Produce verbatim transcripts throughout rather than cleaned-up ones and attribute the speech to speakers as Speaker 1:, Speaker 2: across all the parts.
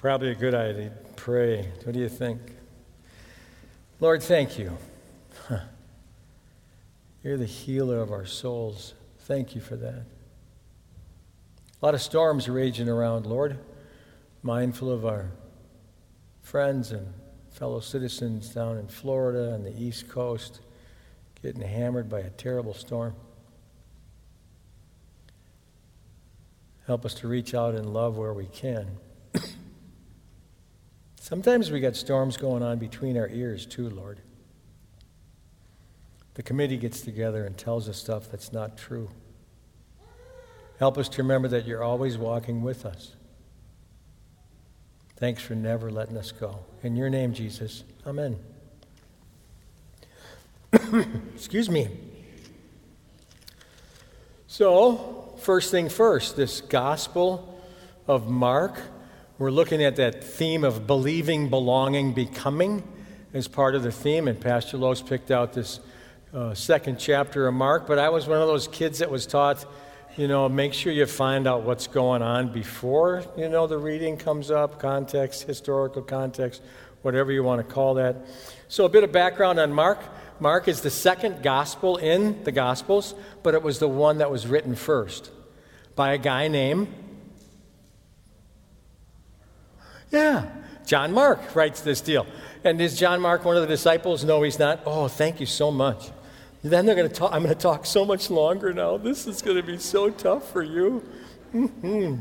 Speaker 1: Probably a good idea. Pray. What do you think? Lord, thank you. Huh. You're the healer of our souls. Thank you for that. A lot of storms raging around, Lord. Mindful of our friends and fellow citizens down in Florida and the East Coast getting hammered by a terrible storm. Help us to reach out in love where we can. Sometimes we got storms going on between our ears too, Lord. The committee gets together and tells us stuff that's not true. Help us to remember that you're always walking with us. Thanks for never letting us go. In your name, Jesus, amen. Excuse me. So, first thing first, this Gospel of Mark, we're looking at that theme of believing, belonging, becoming as part of the theme, and Pastor Lowe's picked out this uh, second chapter of Mark, but I was one of those kids that was taught, you know, make sure you find out what's going on before, you know, the reading comes up, context, historical context, whatever you want to call that. So a bit of background on Mark. Mark is the second gospel in the Gospels, but it was the one that was written first by a guy named, yeah, John Mark writes this deal. And is John Mark one of the disciples? No, he's not. Oh, thank you so much. Then they're going to talk. I'm going to talk so much longer now. This is going to be so tough for you. Mm-hmm.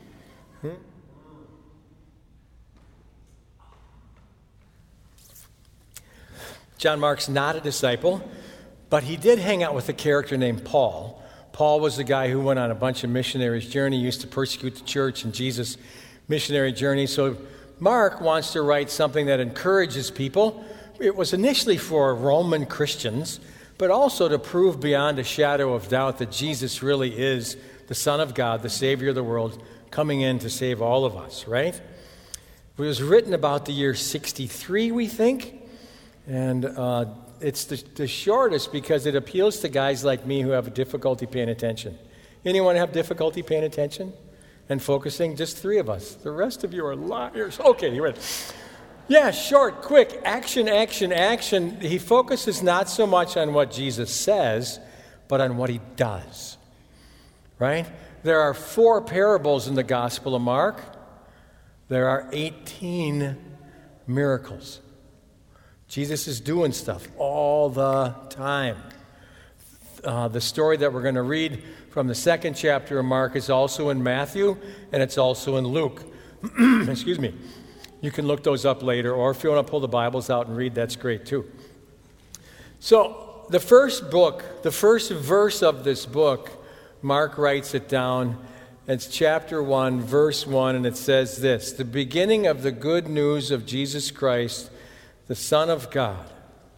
Speaker 1: John Mark's not a disciple, but he did hang out with a character named Paul. Paul was the guy who went on a bunch of missionaries' journey, used to persecute the church and Jesus' missionary journey. So Mark wants to write something that encourages people. It was initially for Roman Christians, but also to prove beyond a shadow of doubt that Jesus really is the Son of God, the Savior of the world, coming in to save all of us, right? It was written about the year sixty-three, we think, and uh, it's the, the shortest because it appeals to guys like me who have difficulty paying attention. Anyone have difficulty paying attention and focusing? Just three of us. The rest of you are liars. Okay, you ready? Yeah, short, quick, action, action, action. He focuses not so much on what Jesus says, but on what he does, right? There are four parables in the Gospel of Mark. There are eighteen miracles. Jesus is doing stuff all the time. Uh, the story that we're going to read from the second chapter of Mark is also in Matthew, and it's also in Luke. Excuse me. You can look those up later, or if you want to pull the Bibles out and read, that's great too. So the first book, the first verse of this book, Mark writes it down. It's chapter one, verse one, and it says this: the beginning of the good news of Jesus Christ, the Son of God.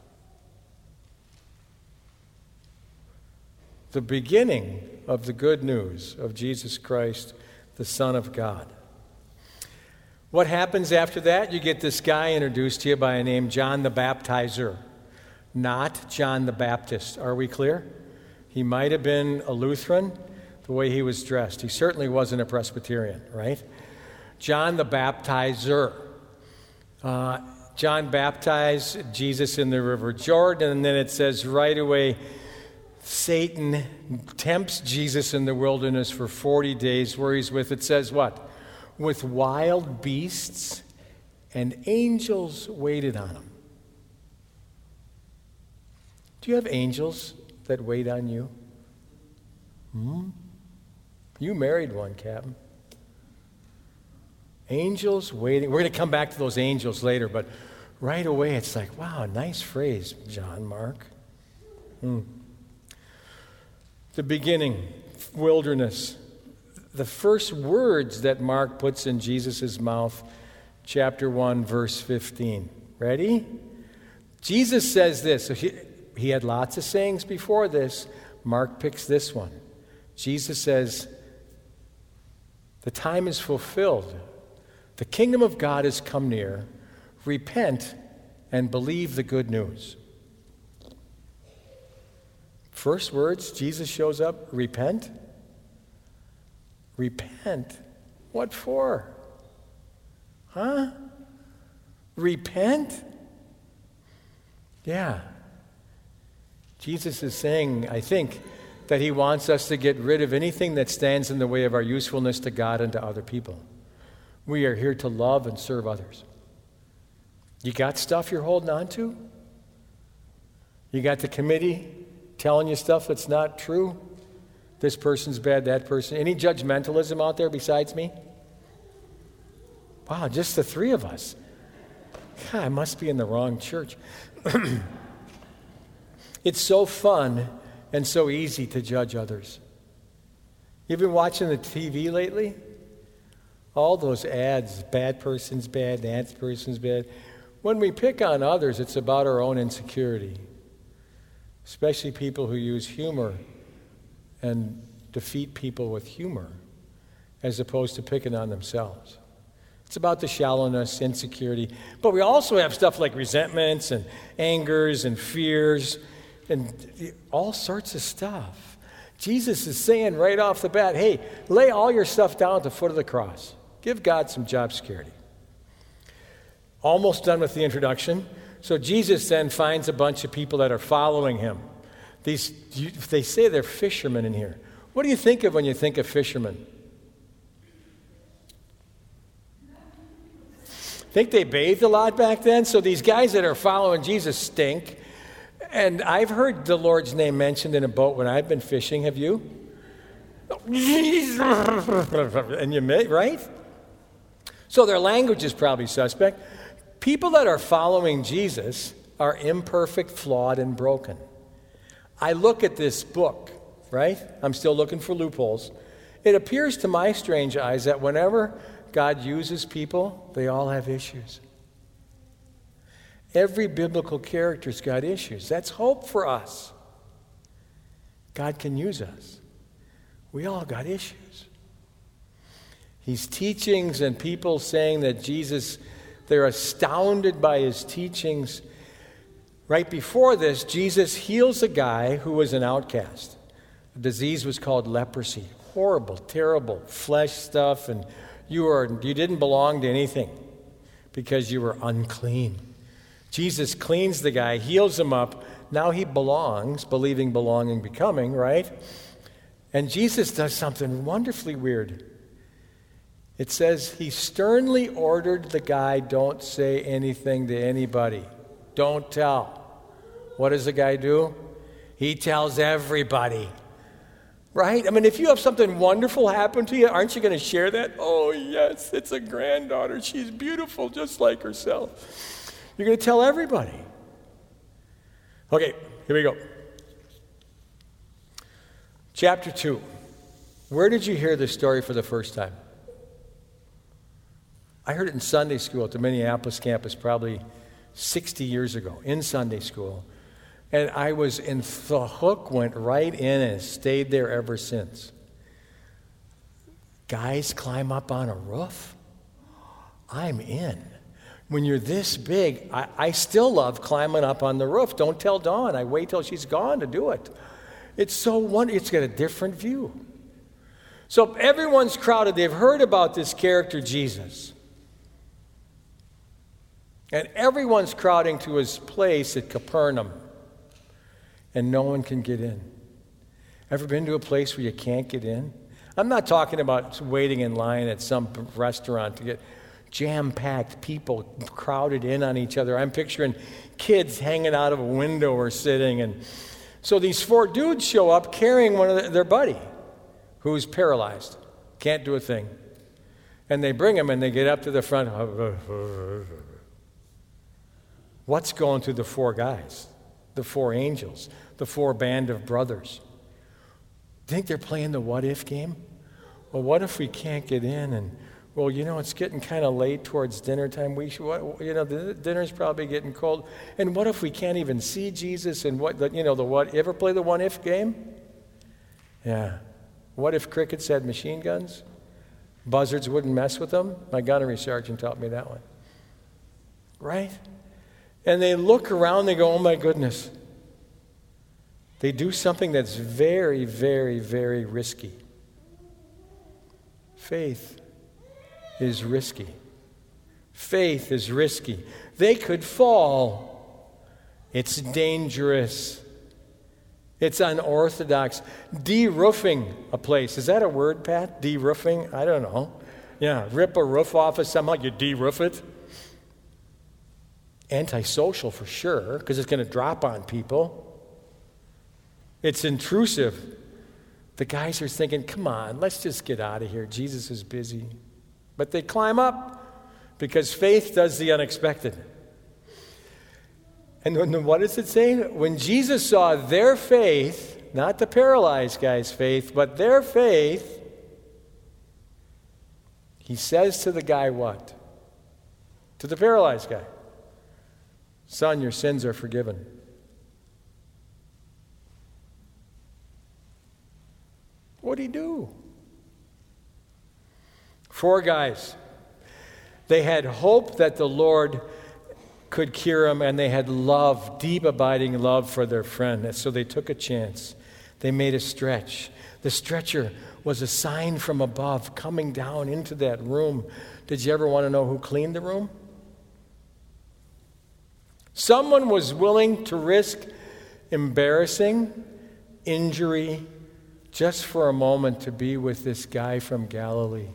Speaker 1: The beginning of the good news of Jesus Christ, the Son of God. What happens after that? You get this guy introduced to you by a name John the Baptizer, not John the Baptist. Are we clear? He might have been a Lutheran, the way he was dressed. He certainly wasn't a Presbyterian, right? John the Baptizer. Uh, John baptized Jesus in the River Jordan, and then it says right away, Satan tempts Jesus in the wilderness for forty days, where he's with, it says what? With wild beasts, and angels waited on him. Do you have angels that wait on you? Hmm? You married one, Captain. Angels waiting. We're going to come back to those angels later, but right away it's like, wow, nice phrase, John Mark. Hmm. The beginning, wilderness. The first words that Mark puts in Jesus' mouth, chapter one, verse fifteen. Ready? Jesus says this. So he, he had lots of sayings before this. Mark picks this one. Jesus says, the time is fulfilled. The kingdom of God has come near. Repent and believe the good news. First words, Jesus shows up, repent. Repent. What for? Huh? Repent? Yeah. Jesus is saying, I think, that he wants us to get rid of anything that stands in the way of our usefulness to God and to other people. We are here to love and serve others. You got stuff you're holding on to? You got the committee telling you stuff that's not true? This person's bad, that person. Any judgmentalism out there besides me? Wow, just the three of us. God, I must be in the wrong church. It's so fun and so easy to judge others. You've been watching the T V lately? All those ads, bad person's bad, that person's bad. When we pick on others, it's about our own insecurity, especially people who use humor and defeat people with humor as opposed to picking on themselves. It's about the shallowness, insecurity. But we also have stuff like resentments and angers and fears and all sorts of stuff. Jesus is saying right off the bat, hey, lay all your stuff down at the foot of the cross. Give God some job security. Almost done with the introduction. So Jesus then finds a bunch of people that are following him. These, they say they're fishermen in here. What do you think of when you think of fishermen? Think they bathed a lot back then? So these guys that are following Jesus stink. And I've heard the Lord's name mentioned in a boat when I've been fishing. Have you? And you may, right? So their language is probably suspect. People that are following Jesus are imperfect, flawed, and broken. I look at this book, right? I'm still looking for loopholes. It appears to my strange eyes that whenever God uses people, they all have issues. Every biblical character's got issues. That's hope for us. God can use us. We all got issues. He's teachings and people saying that Jesus, they're astounded by his teachings. Right before this, Jesus heals a guy who was an outcast. The disease was called leprosy. Horrible, terrible flesh stuff, and you were you didn't belong to anything because you were unclean. Jesus cleans the guy, heals him up. Now he belongs, believing, belonging, becoming, right? And Jesus does something wonderfully weird. It says he sternly ordered the guy, don't say anything to anybody. Don't tell. What does the guy do? He tells everybody. Right? I mean, if you have something wonderful happen to you, aren't you going to share that? Oh, yes, it's a granddaughter. She's beautiful just like herself. You're going to tell everybody. Okay, here we go. Chapter two. Where did you hear this story for the first time? I heard it in Sunday school at the Minneapolis campus probably sixty years ago, in Sunday school. And I was in, the hook went right in and stayed there ever since. Guys climb up on a roof? I'm in. When you're this big, I, I still love climbing up on the roof. Don't tell Dawn. I wait till she's gone to do it. It's so wonderful. It's got a different view. So everyone's crowded. They've heard about this character, Jesus. And everyone's crowding to his place at Capernaum. And no one can get in. Ever been to a place where you can't get in? I'm not talking about waiting in line at some restaurant to get jam-packed people crowded in on each other. I'm picturing kids hanging out of a window or sitting. And so these four dudes show up carrying one of the, their buddy who's paralyzed, can't do a thing. And they bring him and they get up to the front. What's going through the four guys? The four angels, the four band of brothers. Think they're playing the what-if game? Well, what if we can't get in? And, well, you know, it's getting kind of late towards dinner time. We should, what, you know, the dinner's probably getting cold. And what if we can't even see Jesus? And what, you know, the what? You ever play the what-if game? Yeah. What if crickets had machine guns? Buzzards wouldn't mess with them? My gunnery sergeant taught me that one. Right? And they look around, they go, oh my goodness. They do something that's very, very, very risky. Faith is risky. Faith is risky. They could fall. It's dangerous. It's unorthodox. De-roofing a place. Is that a word, Pat? De-roofing? I don't know. Yeah, rip a roof off of somehow, you de-roof it. Antisocial for sure, because it's going to drop on people. It's intrusive. The guys are thinking, come on, let's just get out of here. Jesus is busy. But they climb up because faith does the unexpected. And what does it say? When Jesus saw their faith, not the paralyzed guy's faith, but their faith, he says to the guy what? To the paralyzed guy, son, your sins are forgiven. What'd he do? Four guys. They had hope that the Lord could cure him, and they had love, deep abiding love for their friend. And so they took a chance. They made a stretch. The stretcher was a sign from above coming down into that room. Did you ever want to know who cleaned the room? Someone was willing to risk embarrassing injury just for a moment to be with this guy from Galilee.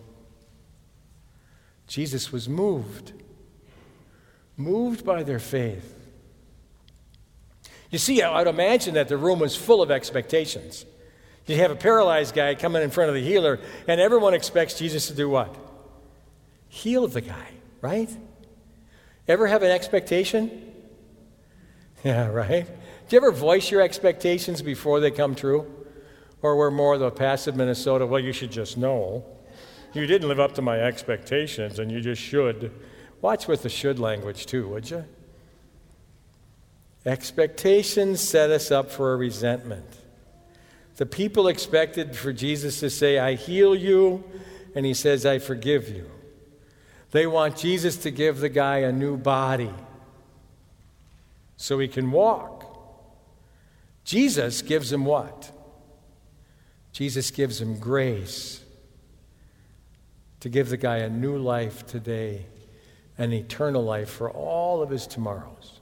Speaker 1: Jesus was moved. Moved by their faith. You see, I would imagine that the room was full of expectations. You have a paralyzed guy coming in front of the healer, and everyone expects Jesus to do what? Heal the guy, right? Ever have an expectation? Yeah, right? Do you ever voice your expectations before they come true? Or we're more the passive Minnesota, well, you should just know. You didn't live up to my expectations, and you just should. Watch with the should language too, would you? Expectations set us up for a resentment. The people expected for Jesus to say, I heal you, and he says, I forgive you. They want Jesus to give the guy a new body so he can walk. Jesus gives him what? Jesus gives him grace to give the guy a new life today, an eternal life for all of his tomorrows.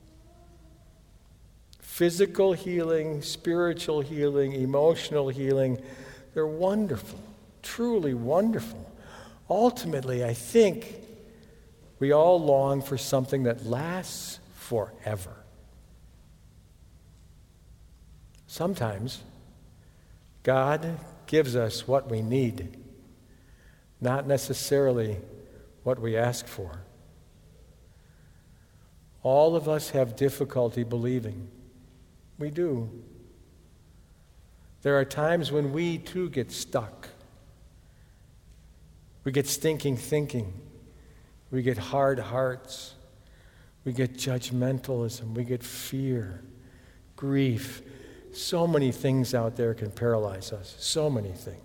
Speaker 1: Physical healing, spiritual healing, emotional healing, they're wonderful, truly wonderful. Ultimately, I think we all long for something that lasts forever. Sometimes God gives us what we need, not necessarily what we ask for. All of us have difficulty believing. We do. There are times when we too get stuck. We get stinking thinking. We get hard hearts. We get judgmentalism. We get fear, grief. So many things out there can paralyze us. So many things.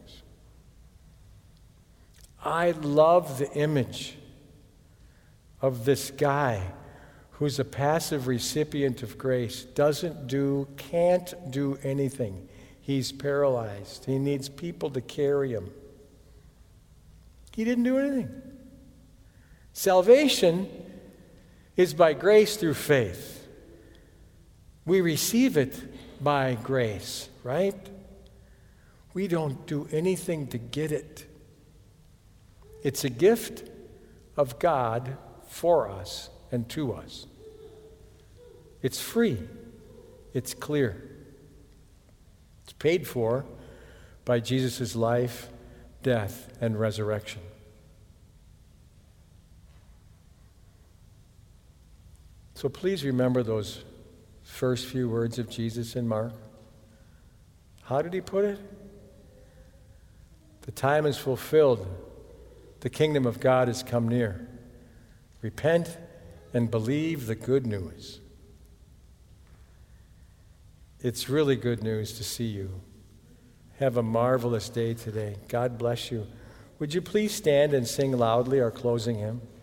Speaker 1: I love the image of this guy who's a passive recipient of grace, doesn't do, can't do anything. He's paralyzed. He needs people to carry him. He didn't do anything. Salvation is by grace through faith. We receive it by grace, right? We don't do anything to get it. It's a gift of God for us and to us. It's free. It's clear. It's paid for by Jesus' life, death, and resurrection. So please remember those first few words of Jesus in Mark. How did he put it? The time is fulfilled. The kingdom of God has come near. Repent and believe the good news. It's really good news to see you. Have a marvelous day today. God bless you. Would you please stand and sing loudly our closing hymn?